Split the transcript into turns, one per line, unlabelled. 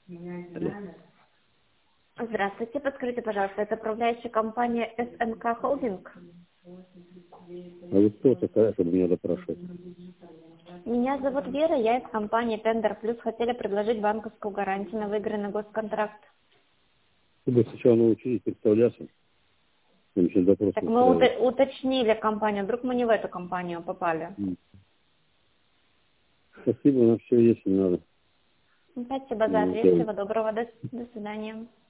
Алло.
Здравствуйте, подскажите, пожалуйста, это управляющая компания СНК Холдинг?
А вы кто такая, чтобы меня допрашивать?
Меня зовут Вера, я из компании Тендер Плюс. Хотели предложить банковскую гарантию на выигранный госконтракт.
Вы бы сначала научились представляться. Я еще допрос
Так
не
мы
устраивал.
уточнили компанию, вдруг мы не в эту компанию попали.
Спасибо, на все есть, не надо.
Спасибо за ответ,
Делать.
всего доброго, до свидания.